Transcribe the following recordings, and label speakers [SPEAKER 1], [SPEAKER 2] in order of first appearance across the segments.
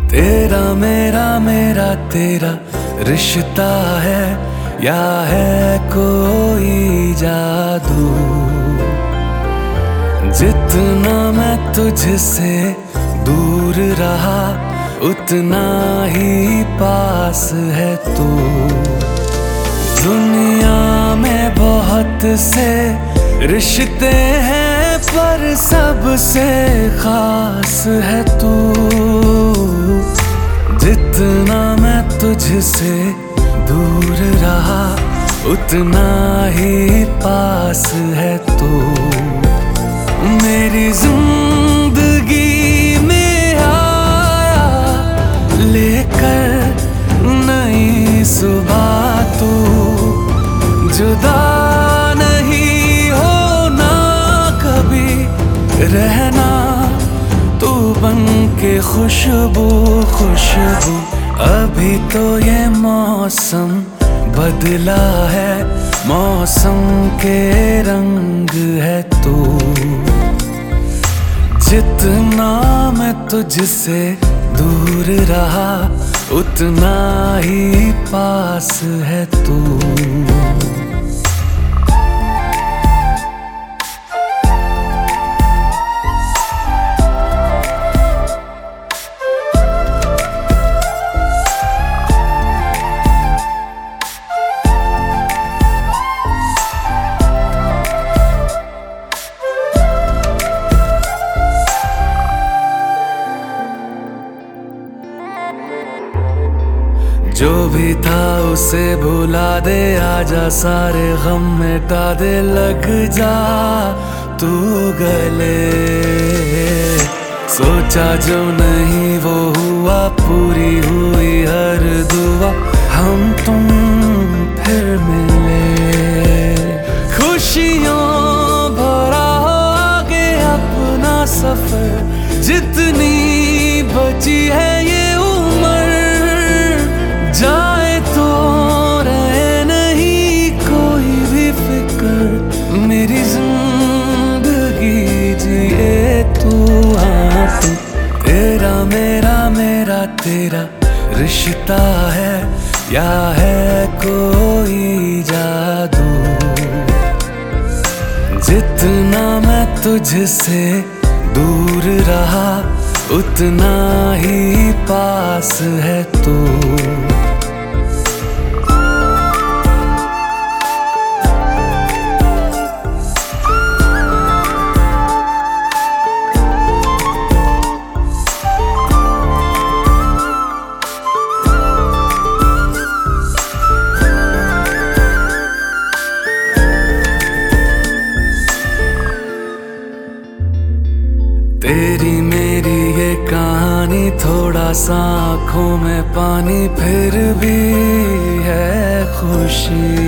[SPEAKER 1] तेरा मेरा मेरा तेरा रिश्ता है या है कोई जादू। जितना मैं तुझसे दूर रहा उतना ही पास है तू। दुनिया में बहुत से रिश्ते हैं पर सबसे खास है तू। जितना मैं तुझसे दूर रहा उतना ही पास है तू। मेरी जिंदगी में आया लेकर नई सुबह तू। जुदा नहीं होना कभी, रहना तू बन के खुशबू खुशबू। अभी तो ये मौसम बदला है, मौसम के रंग है तू। जितना मैं तुझसे दूर रहा उतना ही पास है तू। जो भी था उसे भुला दे, आजा सारे गम मिटा दे। लग जा तू गले, सोचा जो नहीं वो हुआ, पूरी हुई हर दुआ। हम तुम फिर मिले, खुशियों भरा आगे अपना सफर। जितनी बची है ये जाए तो रहे नहीं कोई भी फिक्र। मेरी जिंदगी जिए तू हाँ तू। तेरा मेरा मेरा तेरा रिश्ता है या है कोई जादू। जितना मैं तुझसे दूर रहा उतना ही पास है तू। तेरी मेरी ये कहानी, थोड़ा सा आँखों में पानी, फिर भी है खुशी।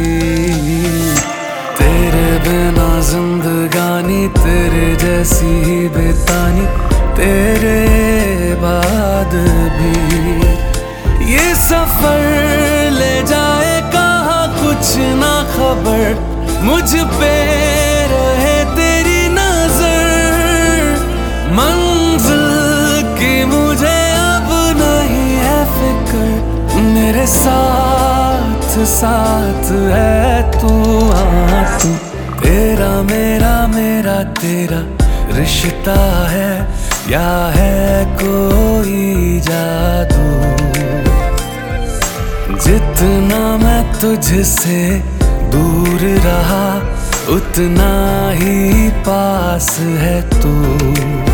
[SPEAKER 1] तेरे बिना जिंदगानी तेरे जैसी ही बेतानी, तेरे बाद भी। ये सफर ले जाए कहाँ कुछ ना खबर, मुझ पे रहे तेरी नजर। मंजिल की मुझे अब नहीं है फिक्र, मेरे साथ साथ है तू हाँ तू। तेरा मेरा मेरा तेरा रिश्ता है या है कोई जादू। जितना मैं तुझसे दूर रहा उतना ही पास है तू।